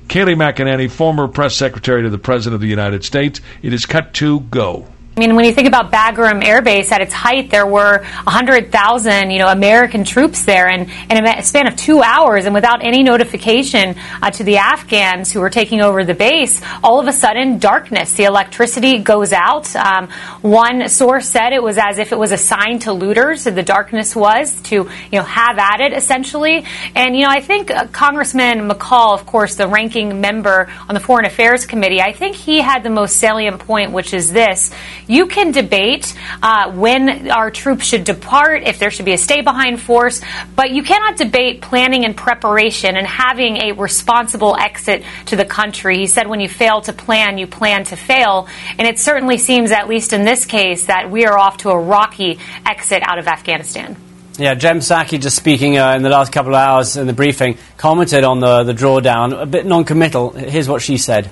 Kayleigh McEnany, former press secretary to the President of the United States. It is cut to go. I mean, when you think about Bagram Air Base, at its height, there were 100,000, American troops there, and in a span of 2 hours, and without any notification to the Afghans who were taking over the base, all of a sudden, darkness. The electricity goes out. One source said it was as if it was assigned to looters. The darkness was to, have at it, essentially. And, I think Congressman McCall, of course, the ranking member on the Foreign Affairs Committee, I think he had the most salient point, which is this. You can debate when our troops should depart, if there should be a stay-behind force, but you cannot debate planning and preparation and having a responsible exit to the country. He said when you fail to plan, you plan to fail. And it certainly seems, at least in this case, that we are off to a rocky exit out of Afghanistan. Yeah, Jem Psaki, just speaking in the last couple of hours in the briefing, commented on the drawdown, a bit non-committal. Here's what she said.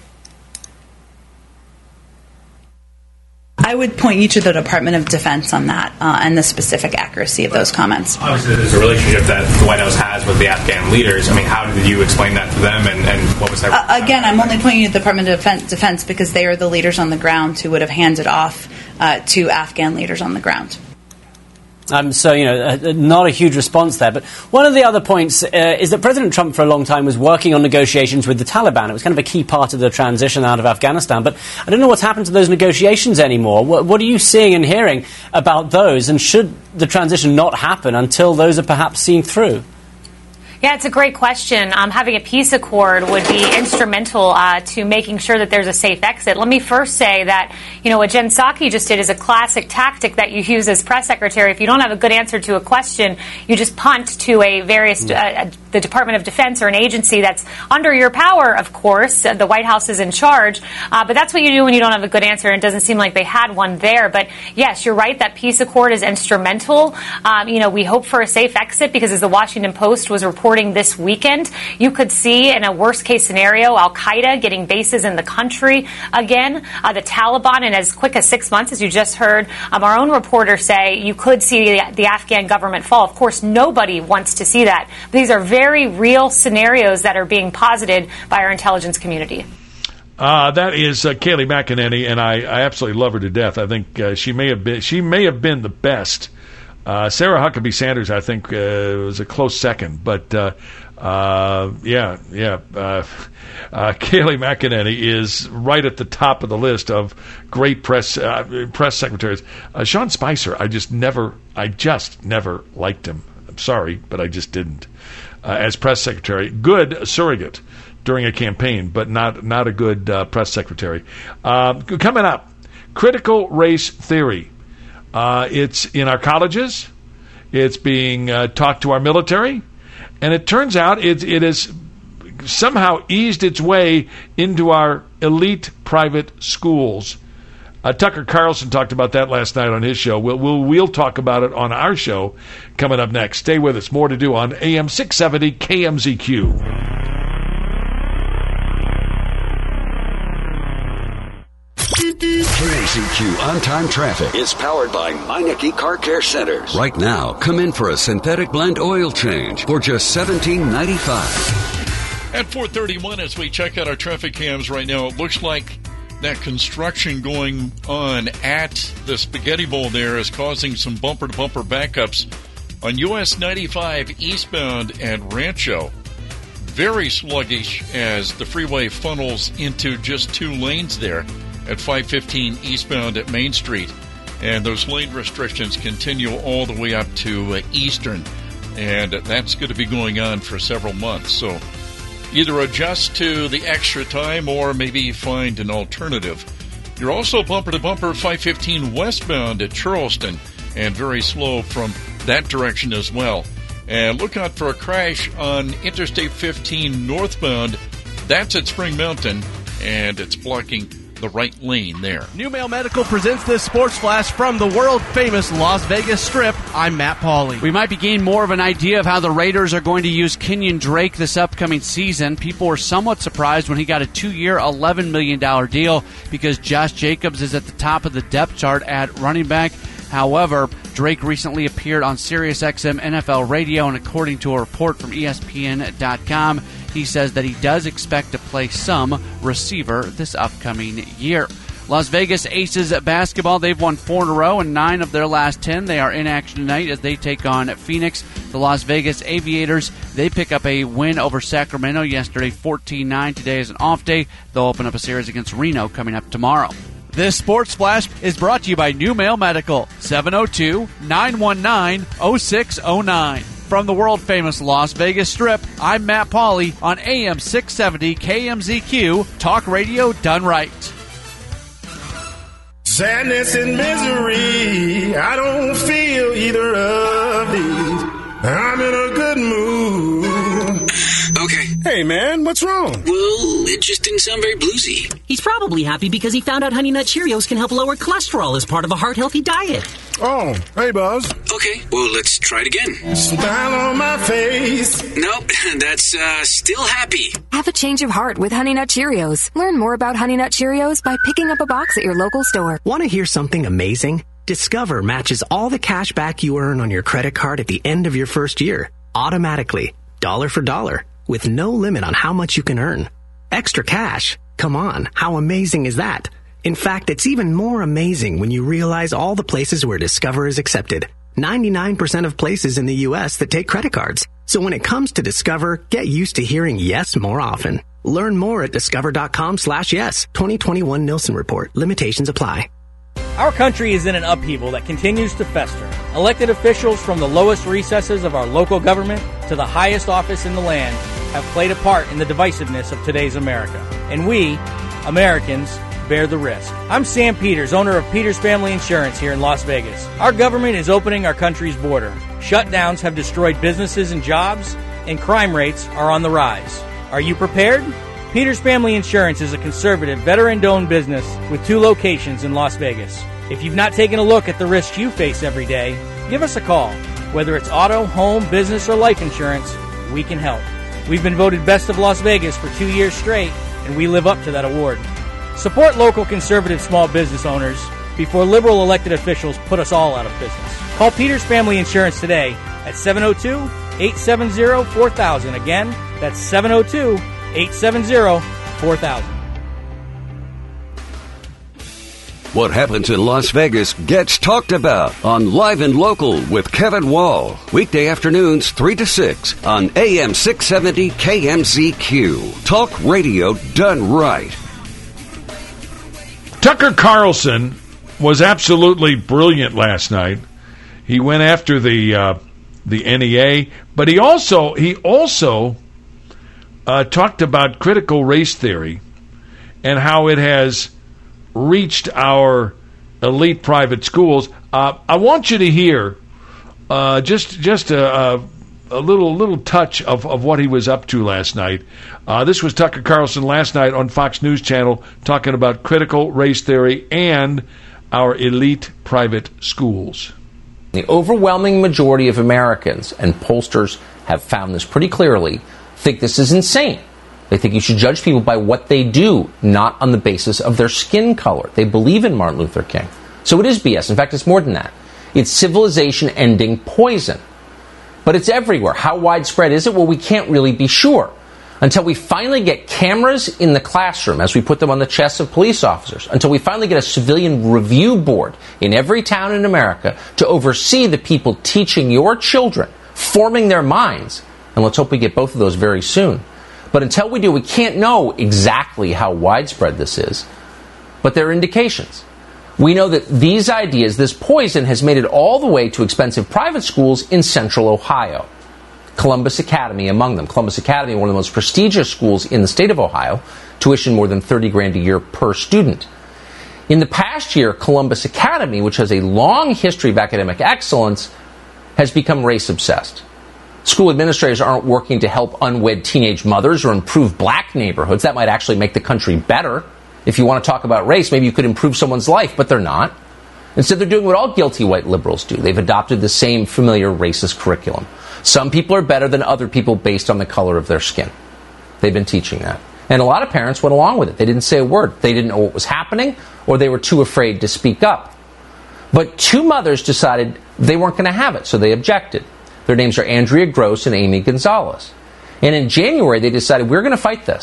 I would point you to the Department of Defense on that and the specific accuracy of those comments. Obviously, there's a relationship that the White House has with the Afghan leaders. I mean, how did you explain that to them, and what was that? Again, I'm only pointing you to the Department of Defense because they are the leaders on the ground who would have handed off to Afghan leaders on the ground. So, not a huge response there. But one of the other points is that President Trump for a long time was working on negotiations with the Taliban. It was kind of a key part of the transition out of Afghanistan. But I don't know what's happened to those negotiations anymore. What are you seeing and hearing about those? And should the transition not happen until those are perhaps seen through? Yeah, it's a great question. Having a peace accord would be instrumental to making sure that there's a safe exit. Let me first say that, what Jen Psaki just did is a classic tactic that you use as press secretary. If you don't have a good answer to a question, you just punt to the Department of Defense or an agency that's under your power, of course. The White House is in charge. But that's what you do when you don't have a good answer, and it doesn't seem like they had one there. But yes, you're right, that peace accord is instrumental. We hope for a safe exit because, as the Washington Post was reporting this weekend, you could see in a worst-case scenario Al-Qaeda getting bases in the country again, the Taliban in as quick as 6 months, as you just heard our own reporter say. You could see the Afghan government fall. Of course, nobody wants to see that. These are very real scenarios that are being posited by our intelligence community. That is Kayleigh McEnany, and I absolutely love her to death. I think she may have been the best. Sarah Huckabee Sanders, I think, was a close second, but Kayleigh McEnany is right at the top of the list of great press secretaries. Sean Spicer, I just never liked him. I'm sorry, but I just didn't. As press secretary, good surrogate during a campaign, but not a good press secretary. Coming up, critical race theory. It's in our colleges. It's being taught to our military. And it turns out it has somehow eased its way into our elite private schools. Tucker Carlson talked about that last night on his show. We'll talk about it on our show coming up next. Stay with us. More to do on AM 670 KMZQ. KMZQ On-Time Traffic is powered by Meineke Car Care Centers. Right now, come in for a synthetic blend oil change for just $17.95. At 4:31, as we check out our traffic cams right now, it looks like that construction going on at the Spaghetti Bowl there is causing some bumper-to-bumper backups on US 95 eastbound at Rancho. Very sluggish as the freeway funnels into just 2 lanes there at 515 eastbound at Main Street. And those lane restrictions continue all the way up to Eastern. And that's going to be going on for several months. So either adjust to the extra time or maybe find an alternative. You're also bumper-to-bumper 515 westbound at Charleston, and very slow from that direction as well. And look out for a crash on Interstate 15 northbound. That's at Spring Mountain, and it's blocking the right lane there. New Mail Medical presents this sports flash from the world-famous Las Vegas Strip. I'm Matt Pauley. We might be gaining more of an idea of how the Raiders are going to use Kenyon Drake this upcoming season. People were somewhat surprised when he got a 2-year, $11 million deal because Josh Jacobs is at the top of the depth chart at running back. However, Drake recently appeared on SiriusXM NFL Radio, and according to a report from ESPN.com, he says that he does expect to play some receiver this upcoming year. Las Vegas Aces basketball, they've won 4 in a row and 9 of their last 10. They are in action tonight as they take on Phoenix. The Las Vegas Aviators, they pick up a win over Sacramento yesterday, 14-9. Today is an off day. They'll open up a series against Reno coming up tomorrow. This Sports Flash is brought to you by New Mail Medical, 702-919-0609. From the world-famous Las Vegas Strip, I'm Matt Pauley on AM 670 KMZQ, talk radio done right. Sadness and misery, I don't feel either of these. I'm in a good mood. Okay. Hey, man, what's wrong? Well, it just didn't sound very bluesy. He's probably happy because he found out Honey Nut Cheerios can help lower cholesterol as part of a heart-healthy diet. Oh, hey, Buzz. Okay, well, let's try it again. Smile on my face. Nope, that's still happy. Have a change of heart with Honey Nut Cheerios. Learn more about Honey Nut Cheerios by picking up a box at your local store. Want to hear something amazing? Discover matches all the cash back you earn on your credit card at the end of your first year, automatically, dollar for dollar, with no limit on how much you can earn. Extra cash? Come on, how amazing is that? In fact, it's even more amazing when you realize all the places where Discover is accepted. 99% of places in the U.S. that take credit cards. So when it comes to Discover, get used to hearing yes more often. Learn more at discover.com/yes. 2021 Nielsen Report. Limitations apply. Our country is in an upheaval that continues to fester. Elected officials from the lowest recesses of our local government to the highest office in the land have played a part in the divisiveness of today's America. And we, Americans, bear the risk. I'm Sam Peters, owner of Peters Family Insurance here in Las Vegas. Our government is opening our country's border. Shutdowns have destroyed businesses and jobs, and crime rates are on the rise. Are you prepared? Peters Family Insurance is a conservative, veteran-owned business with 2 locations in Las Vegas. If you've not taken a look at the risks you face every day, give us a call. Whether it's auto, home, business, or life insurance, we can help. We've been voted Best of Las Vegas for 2 years straight, and we live up to that award. Support local conservative small business owners before liberal elected officials put us all out of business. Call Peters Family Insurance today at 702-870-4000. Again, that's 702-870-4000. What happens in Las Vegas gets talked about on Live and Local with Kevin Wall. Weekday afternoons 3 to 6 on AM 670 KMZQ. Talk radio done right. Tucker Carlson was absolutely brilliant last night. He went after the NEA, but he also talked about critical race theory and how it has reached our elite private schools. I want you to hear just a little touch of what he was up to last night. This was Tucker Carlson last night on Fox News Channel talking about critical race theory and our elite private schools. The overwhelming majority of Americans, and pollsters have found this pretty clearly, think this is insane. They think you should judge people by what they do, not on the basis of their skin color. They believe in Martin Luther King. So it is BS. In fact, it's more than that. It's civilization-ending poison. But it's everywhere. How widespread is it? Well, we can't really be sure. Until we finally get cameras in the classroom, as we put them on the chests of police officers, until we finally get a civilian review board in every town in America to oversee the people teaching your children, forming their minds, and let's hope we get both of those very soon. But until we do, we can't know exactly how widespread this is. But there are indications. We know that these ideas, this poison, has made it all the way to expensive private schools in central Ohio. Columbus Academy among them. Columbus Academy, one of the most prestigious schools in the state of Ohio, tuition more than $30,000 a year per student. In the past year, Columbus Academy, which has a long history of academic excellence, has become race-obsessed. School administrators aren't working to help unwed teenage mothers or improve black neighborhoods. That might actually make the country better. If you want to talk about race, maybe you could improve someone's life, but they're not. Instead, they're doing what all guilty white liberals do. They've adopted the same familiar racist curriculum. Some people are better than other people based on the color of their skin. They've been teaching that. And a lot of parents went along with it. They didn't say a word. They didn't know what was happening, or they were too afraid to speak up. But 2 mothers decided they weren't going to have it, so they objected. Their names are Andrea Gross and Amy Gonzalez. And in January, they decided, we're going to fight this.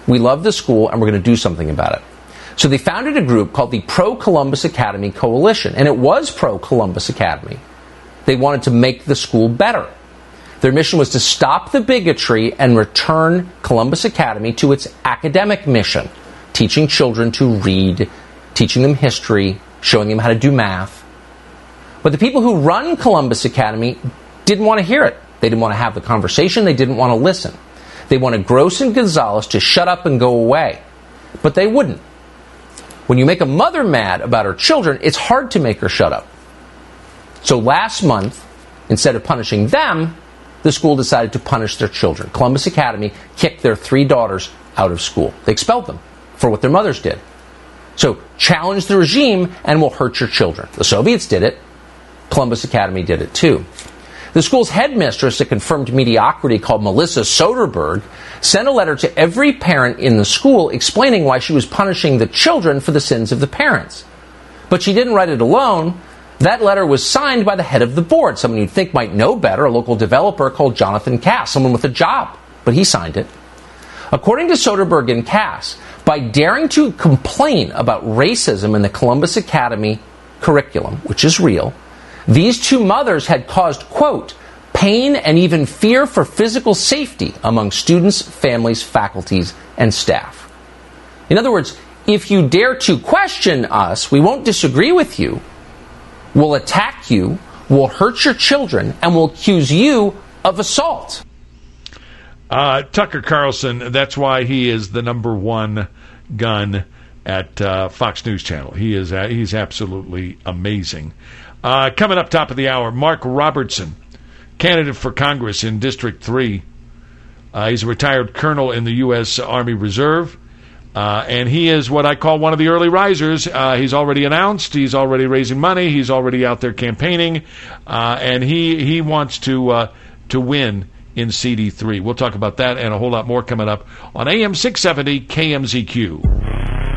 We love the school, and we're going to do something about it. So they founded a group called the Pro-Columbus Academy Coalition, and it was Pro-Columbus Academy. They wanted to make the school better. Their mission was to stop the bigotry and return Columbus Academy to its academic mission, teaching children to read, teaching them history, showing them how to do math. But the people who run Columbus Academy didn't want to hear it. They didn't want to have the conversation. They didn't want to listen. They wanted Gross and Gonzalez to shut up and go away. But they wouldn't. When you make a mother mad about her children, it's hard to make her shut up. So last month, instead of punishing them, the school decided to punish their children. Columbus Academy kicked their 3 daughters out of school. They expelled them for what their mothers did. So challenge the regime and we'll hurt your children. The Soviets did it. Columbus Academy did it too. The school's headmistress, a confirmed mediocrity called Melissa Soderberg, sent a letter to every parent in the school explaining why she was punishing the children for the sins of the parents. But she didn't write it alone. That letter was signed by the head of the board, someone you'd think might know better, a local developer called Jonathan Cass, someone with a job. But he signed it. According to Soderberg and Cass, by daring to complain about racism in the Columbus Academy curriculum, which is real, these 2 mothers had caused, quote, pain and even fear for physical safety among students, families, faculties, and staff. In other words, if you dare to question us, we won't disagree with you. We'll attack you, we'll hurt your children, and we'll accuse you of assault. Tucker Carlson, that's why he is the number 1 gun at Fox News Channel. He's absolutely amazing. Coming up top of the hour, Mark Robertson, candidate for Congress in District 3. He's a retired colonel in the U.S. Army Reserve. And he is what I call one of the early risers. He's already announced. He's already raising money. He's already out there campaigning. And he wants to win in CD3. We'll talk about that and a whole lot more coming up on AM 670 KMZQ.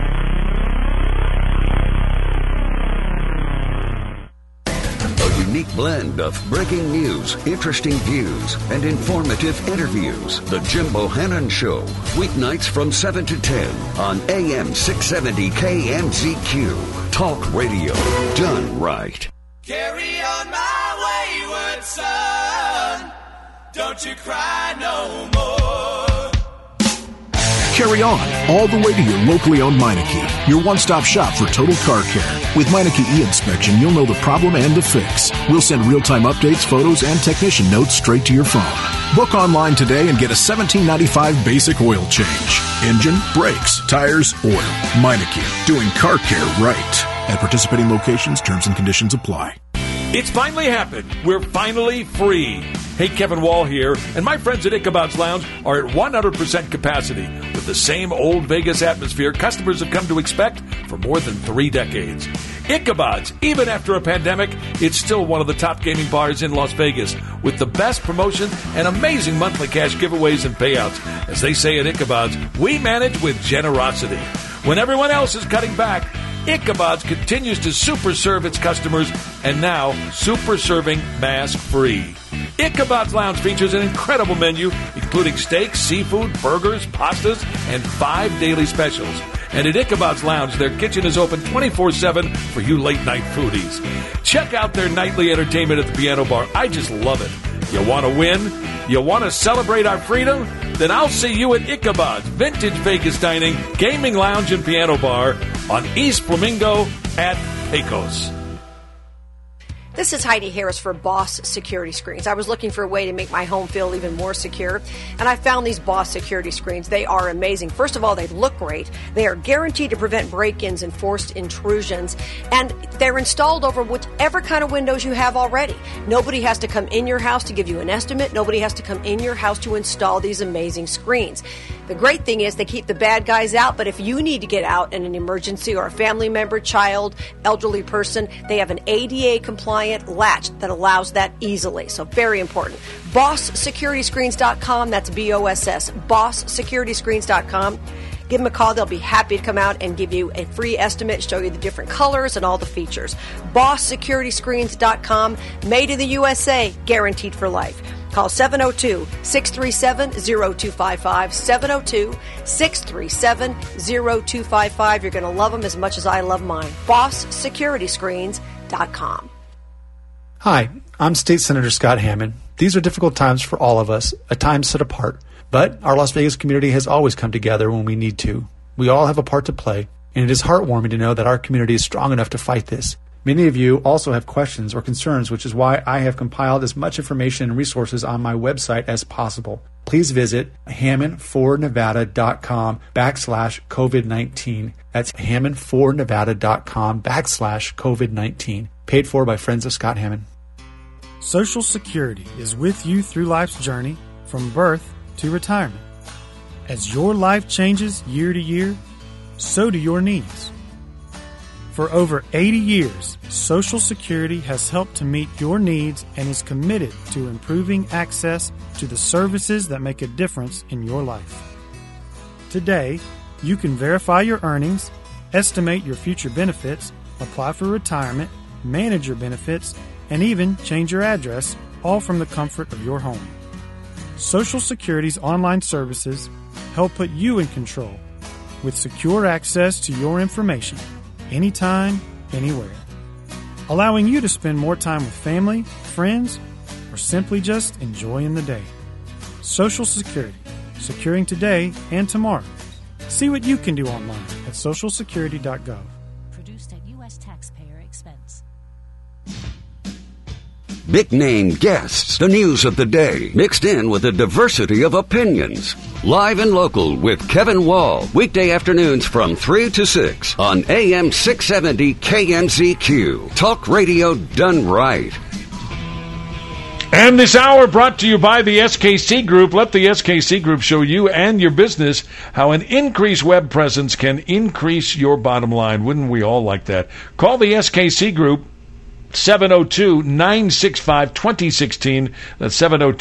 Unique blend of breaking news, interesting views, and informative interviews. The Jim Bohannon Show, weeknights from 7 to 10 on AM 670 KMZQ. Talk radio done right. Carry on my wayward son. Don't you cry no more. Carry on, all the way to your locally owned Meineke, your one-stop shop for total car care. With Meineke e-inspection, you'll know the problem and the fix. We'll send real-time updates, photos, and technician notes straight to your phone. Book online today and get a $17.95 basic oil change. Engine, brakes, tires, oil. Meineke, doing car care right. At participating locations, terms and conditions apply. It's finally happened. We're finally free. Hey, Kevin Wall here, and my friends at Ichabod's Lounge are at 100% capacity with the same old Vegas atmosphere customers have come to expect for more than 3 decades. Ichabod's, even after a pandemic, it's still one of the top gaming bars in Las Vegas with the best promotions and amazing monthly cash giveaways and payouts. As they say at Ichabod's, we manage with generosity. When everyone else is cutting back, Ichabod's continues to super serve its customers and now super serving mass free. Ichabod's Lounge features an incredible menu, including steaks, seafood, burgers, pastas, and 5 daily specials. And at Ichabod's Lounge, their kitchen is open 24/7 for you late-night foodies. Check out their nightly entertainment at the Piano Bar. I just love it. You want to win? You want to celebrate our freedom? Then I'll see you at Ichabod's Vintage Vegas Dining, Gaming Lounge, and Piano Bar on East Flamingo at Pecos. This is Heidi Harris for Boss Security Screens. I was looking for a way to make my home feel even more secure, and I found these Boss Security Screens. They are amazing. First of all, they look great. They are guaranteed to prevent break-ins and forced intrusions, and they're installed over whichever kind of windows you have already. Nobody has to come in your house to give you an estimate. Nobody has to come in your house to install these amazing screens. The great thing is they keep the bad guys out, but if you need to get out in an emergency or a family member, child, elderly person, they have an ADA-compliant latch that allows that easily. So very important. BossSecurityScreens.com. That's BOSS. BossSecurityScreens.com. Give them a call. They'll be happy to come out and give you a free estimate, show you the different colors and all the features. BossSecurityScreens.com. Made in the USA. Guaranteed for life. Call 702-637-0255, 702-637-0255. You're going to love them as much as I love mine. BossSecurityScreens.com. Hi, I'm State Senator Scott Hammond. These are difficult times for all of us, a time set apart. But our Las Vegas community has always come together when we need to. We all have a part to play, and it is heartwarming to know that our community is strong enough to fight this. Many of you also have questions or concerns, which is why I have compiled as much information and resources on my website as possible. Please visit HammondForNevada.com/COVID-19. That's HammondForNevada.com/COVID-19. Paid for by Friends of Scott Hammond. Social Security is with you through life's journey, from birth to retirement. As your life changes year to year, so do your needs. For over 80 years, Social Security has helped to meet your needs and is committed to improving access to the services that make a difference in your life. Today, you can verify your earnings, estimate your future benefits, apply for retirement, manage your benefits, and even change your address, all from the comfort of your home. Social Security's online services help put you in control with secure access to your information anytime, anywhere, allowing you to spend more time with family, friends, or simply just enjoying the day. Social Security, securing today and tomorrow. See what you can do online at socialsecurity.gov. Produced at U.S. taxpayer expense. Big name guests, the news of the day, mixed in with a diversity of opinions. Live and local with Kevin Wall, weekday afternoons from 3 to 6 on AM 670 KMZQ. Talk radio done right. And this hour brought to you by the SKC Group. Let the SKC Group show you and your business how an increased web presence can increase your bottom line. Wouldn't we all like that? Call the SKC Group. 702-965-2016. That's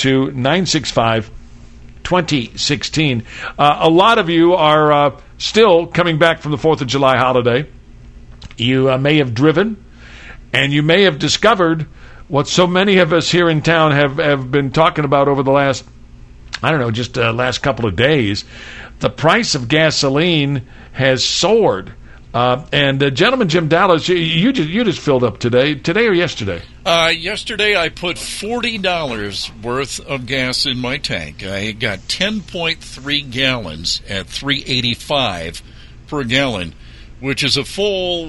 702-965-2016. A lot of you are still coming back from the 4th of July holiday. You may have driven, and you may have discovered what so many of us here in town have been talking about over the last, last couple of days. The price of gasoline has soared. And gentleman Jim Dallas, you just filled up today or yesterday? Yesterday I put $40 worth of gas in my tank. I got 10.3 gallons at $3.85 per gallon, which is a full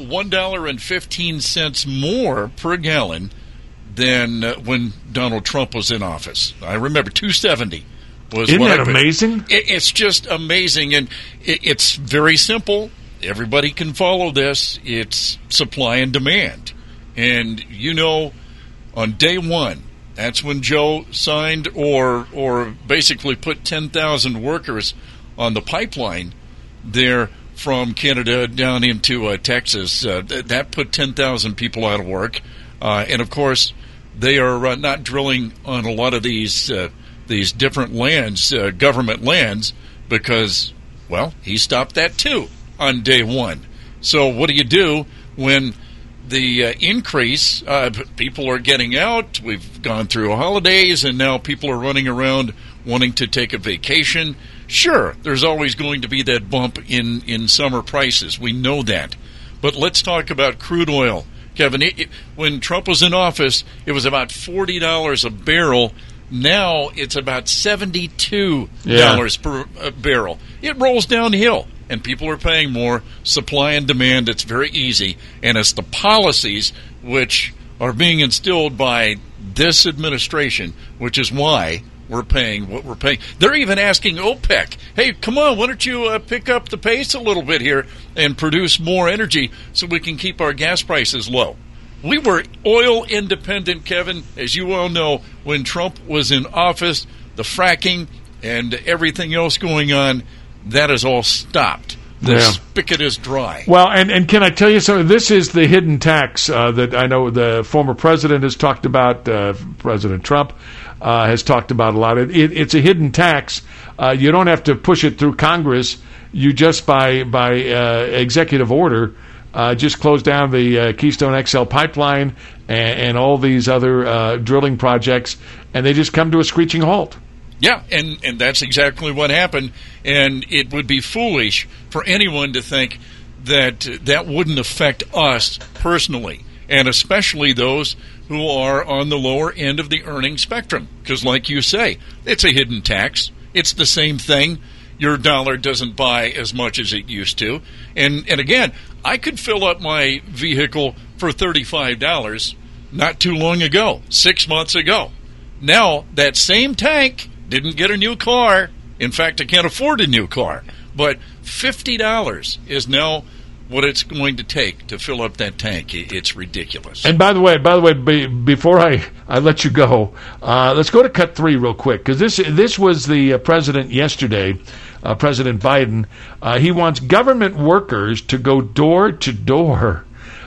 $1.15 more per gallon than when Donald Trump was in office. I remember $2.70 was. Isn't that amazing? It's just amazing, and it's very simple. Everybody can follow this. It's supply and demand. And, on day one, that's when Joe signed or basically put 10,000 workers on the pipeline there from Canada down into Texas. That put 10,000 people out of work. And, of course, they are not drilling on a lot of these different lands, government lands, because, well, he stopped that too on day one. So what do you do when the increase, people are getting out, we've gone through holidays, and now people are running around wanting to take a vacation? Sure, there's always going to be that bump in summer prices. We know that. But let's talk about crude oil. Kevin, when Trump was in office, it was about $40 a barrel. Now it's about $72 per barrel. It rolls downhill. And people are paying more. Supply and demand, it's very easy. And it's the policies which are being instilled by this administration, which is why we're paying what we're paying. They're even asking OPEC, hey, come on, why don't you pick up the pace a little bit here and produce more energy so we can keep our gas prices low. We were oil independent, Kevin, as you all know, when Trump was in office. The fracking and everything else going on, that is all stopped. The spigot is dry. Well, and can I tell you something? This is the hidden tax that I know the former president has talked about, President Trump has talked about a lot. It's a hidden tax. You don't have to push it through Congress. You just by executive order just closed down the Keystone XL pipeline and all these other drilling projects, and they just come to a screeching halt. Yeah, and that's exactly what happened. And it would be foolish for anyone to think that that wouldn't affect us personally, and especially those who are on the lower end of the earning spectrum. Because like you say, it's a hidden tax. It's the same thing. Your dollar doesn't buy as much as it used to. And again, I could fill up my vehicle for $35 not too long ago, 6 months ago. Now, that same tank didn't get a new car. In fact, I can't afford a new car. But $50 is now what it's going to take to fill up that tank. It's ridiculous. And by the way, before I let you go, let's go to cut 3 real quick, because this was the president yesterday, President Biden. He wants government workers to go door to door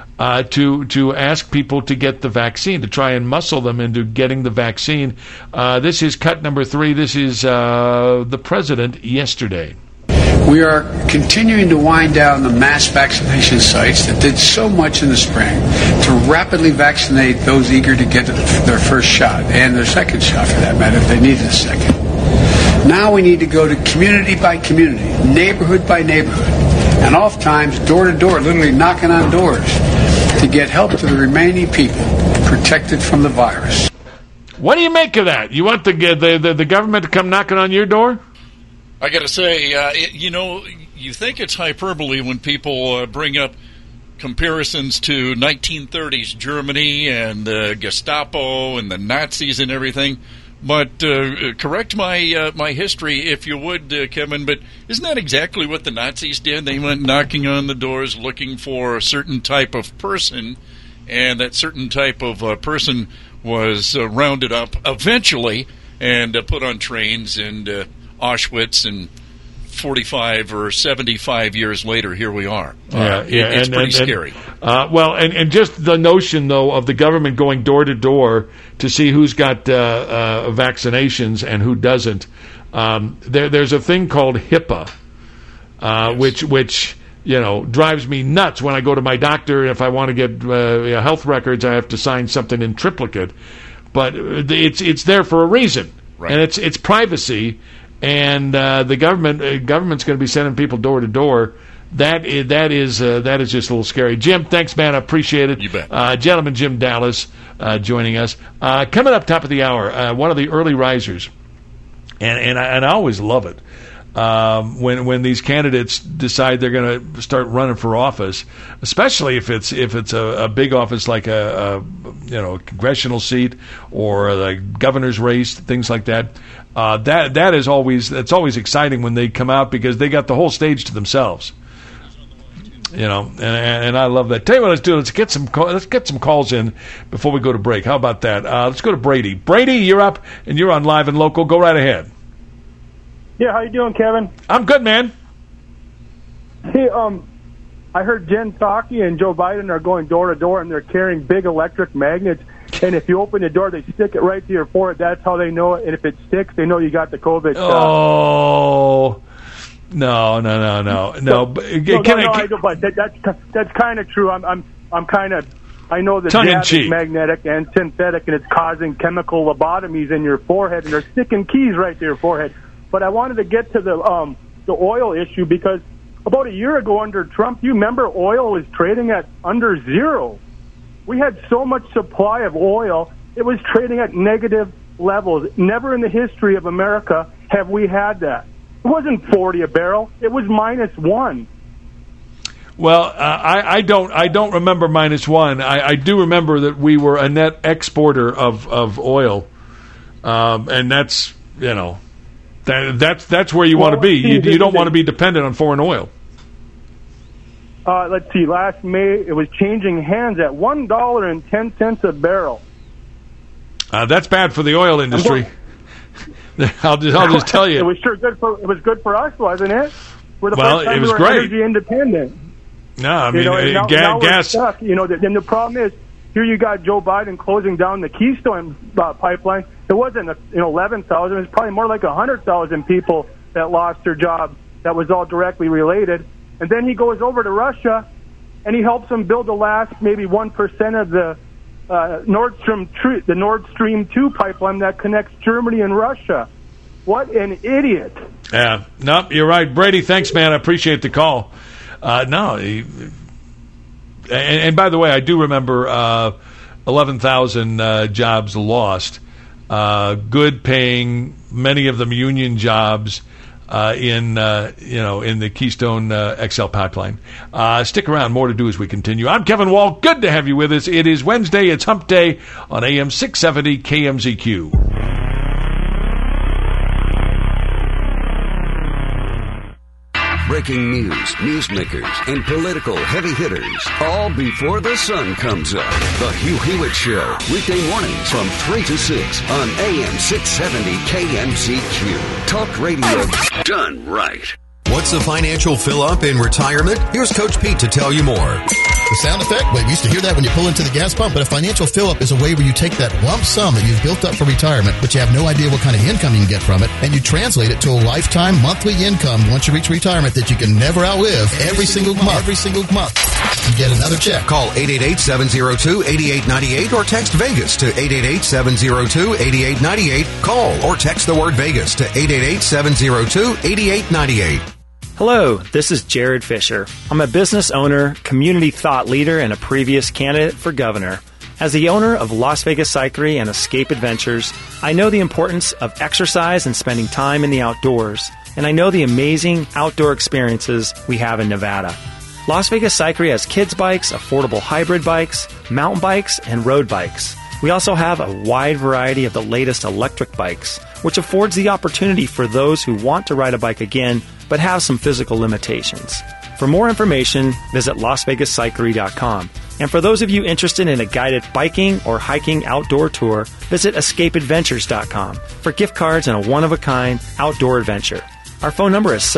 to ask people to get the vaccine, to try and muscle them into getting the vaccine. This is cut number 3. This is the president yesterday. We are continuing to wind down the mass vaccination sites that did so much in the spring to rapidly vaccinate those eager to get their first shot, and their second shot for that matter if they needed a second. Now we need to go to community by community, neighborhood by neighborhood, and oftentimes door to door, literally knocking on doors to get help to the remaining people protected from the virus. What do you make of that? You want the government to come knocking on your door? I got to say, you think it's hyperbole when people bring up comparisons to 1930s Germany and the Gestapo and the Nazis and everything. But correct my history, if you would, Kevin. But isn't that exactly what the Nazis did? They went knocking on the doors looking for a certain type of person, and that certain type of person was rounded up eventually and put on trains and Auschwitz, and 45 or 75 years later, here we are. It's pretty scary. And just the notion, though, of the government going door to door to see who's got vaccinations and who doesn't. There's a thing called HIPAA, which drives me nuts when I go to my doctor. If I want to get health records, I have to sign something in triplicate. But it's there for a reason, right. And it's privacy. And the government's going to be sending people door to door. That is just a little scary. Jim, thanks, man. I appreciate it. You bet. Gentleman Jim Dallas joining us. Coming up top of the hour, one of the early risers, and I always love it when these candidates decide they're going to start running for office, especially if it's a big office like a congressional seat or a governor's race, things like that. That's always exciting when they come out, because they got the whole stage to themselves. And I love that. Tell you what, let's do. Let's get some calls in before we go to break. How about that? Let's go to Brady. Brady, you're up and you're on Live and Local. Go right ahead. Yeah, how you doing, Kevin? I'm good, man. Hey, I heard Jen Psaki and Joe Biden are going door to door, and they're carrying big electric magnets. And if you open the door, they stick it right to your forehead. That's how they know it. And if it sticks, they know you got the COVID shot. Oh, no. But that's kind of true. I'm kind of. I know the jab is magnetic and synthetic, and it's causing chemical lobotomies in your forehead, and they're sticking keys right to your forehead. But I wanted to get to the oil issue, because about a year ago under Trump, you remember oil was trading at under zero. We had so much supply of oil, it was trading at negative levels. Never in the history of America have we had that. It wasn't 40 a barrel. It was -1. Well, I don't remember -1. I do remember that we were a net exporter of oil, and that's that's where you want to be. You don't want to be dependent on foreign oil. Let's see. Last May, it was changing hands at $1.10 a barrel. That's bad for the oil industry. I'll just tell you. It was sure good for. It was good for us, wasn't it? We're the first time it was we were great. Energy independent. No, I mean now gas. We're stuck. Then the problem is, here you got Joe Biden closing down the Keystone pipeline. It wasn't 11,000. It was probably more like 100,000 people that lost their job. That was all directly related. And then he goes over to Russia and he helps them build the last maybe 1% of the Nord Stream 2 pipeline that connects Germany and Russia. What an idiot. Yeah, no, you're right. Brady, thanks, man. I appreciate the call. And by the way, I do remember 11,000 jobs lost, good paying, many of them union jobs in the Keystone XL pipeline. Stick around, more to do as we continue. I'm Kevin Wall. Good to have you with us. It is Wednesday. It's Hump Day on AM 670 KMZQ. Breaking news, newsmakers, and political heavy hitters, all before the sun comes up. The Hugh Hewitt Show, weekday mornings from 3 to 6 on AM 670 KMZQ. Talk radio done right. What's the financial fill-up in retirement? Here's Coach Pete to tell you more. The sound effect? Wait, we used to hear that when you pull into the gas pump, but a financial fill-up is a way where you take that lump sum that you've built up for retirement, but you have no idea what kind of income you can get from it, and you translate it to a lifetime monthly income once you reach retirement that you can never outlive every single month. You get another check. Call 888-702-8898 or text Vegas to 888-702-8898. Call or text the word Vegas to 888-702-8898. Hello, this is Jared Fisher. I'm a business owner, community thought leader, and a previous candidate for governor. As the owner of Las Vegas Cyclery and Escape Adventures, I know the importance of exercise and spending time in the outdoors, and I know the amazing outdoor experiences we have in Nevada. Las Vegas Cyclery has kids bikes, affordable hybrid bikes, mountain bikes, and road bikes. We also have a wide variety of the latest electric bikes, which affords the opportunity for those who want to ride a bike again but have some physical limitations. For more information, visit LasVegasCyclery.com. And for those of you interested in a guided biking or hiking outdoor tour, visit EscapeAdventures.com for gift cards and a one-of-a-kind outdoor adventure. Our phone number is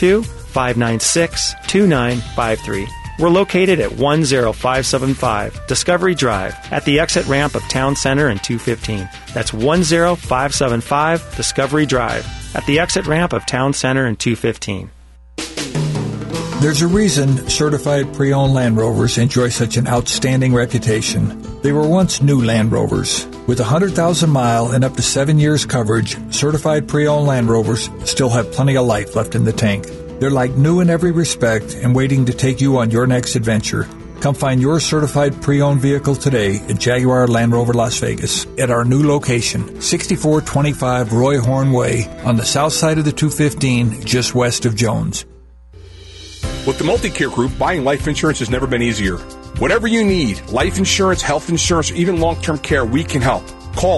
702-596-2953. We're located at 10575 Discovery Drive at the exit ramp of Town Center and 215. That's 10575 Discovery Drive at the exit ramp of Town Center and 215. There's a reason certified pre-owned Land Rovers enjoy such an outstanding reputation. They were once new Land Rovers. With 100,000 mile and up to 7 years coverage, certified pre-owned Land Rovers still have plenty of life left in the tank. They're like new in every respect and waiting to take you on your next adventure. Come find your certified pre-owned vehicle today at Jaguar Land Rover Las Vegas at our new location, 6425 Roy Horn Way on the south side of the 215, just west of Jones. With the Multicare Group, buying life insurance has never been easier. Whatever you need, life insurance, health insurance, or even long-term care, we can help. Call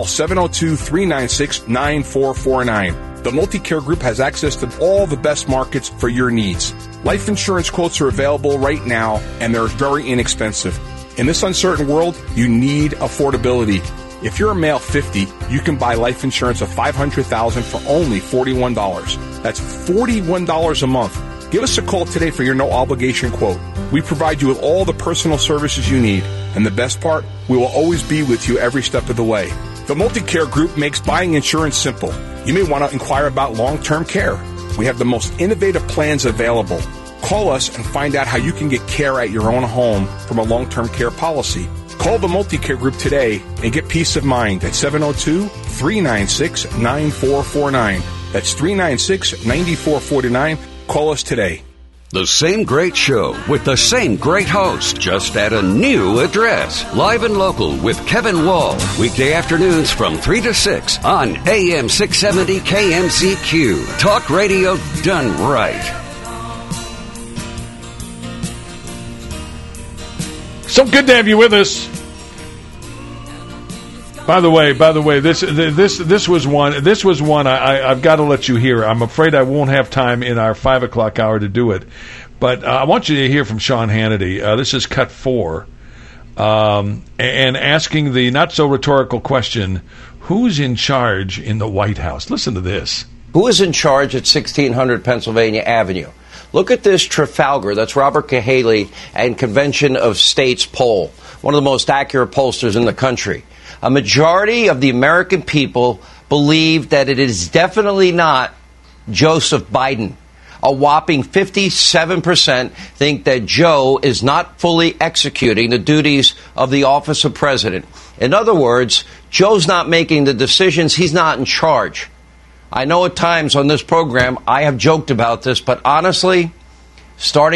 702-396-9449. The Multicare Group has access to all the best markets for your needs. Life insurance quotes are available right now, and they're very inexpensive. In this uncertain world, you need affordability. If you're a male 50, you can buy life insurance of $500,000 for only $41. That's $41 a month. Give us a call today for your no-obligation quote. We provide you with all the personal services you need. And the best part, we will always be with you every step of the way. The Multicare Group makes buying insurance simple. You may want to inquire about long-term care. We have the most innovative plans available. Call us and find out how you can get care at your own home from a long-term care policy. Call the Multicare Group today and get peace of mind at 702-396-9449. That's 396-9449. Call us today. The same great show with the same great host, just at a new address. Live and Local with Kevin Wall. Weekday afternoons from 3 to 6 on AM 670 KMZQ. Talk radio done right. So good to have you with us. By the way, this was one I've got to let you hear. I'm afraid I won't have time in our 5 o'clock hour to do it, but I want you to hear from Sean Hannity. This is cut 4, and asking the not so rhetorical question: who's in charge in the White House? Listen to this. Who is in charge at 1600 Pennsylvania Avenue? Look at this Trafalgar. That's Robert Cahaly and Convention of States poll, one of the most accurate pollsters in the country. A majority of the American people believe that it is definitely not Joseph Biden. A whopping 57% think that Joe is not fully executing the duties of the office of president. In other words, Joe's not making the decisions. He's not in charge. I know at times on this program I have joked about this, but honestly, starting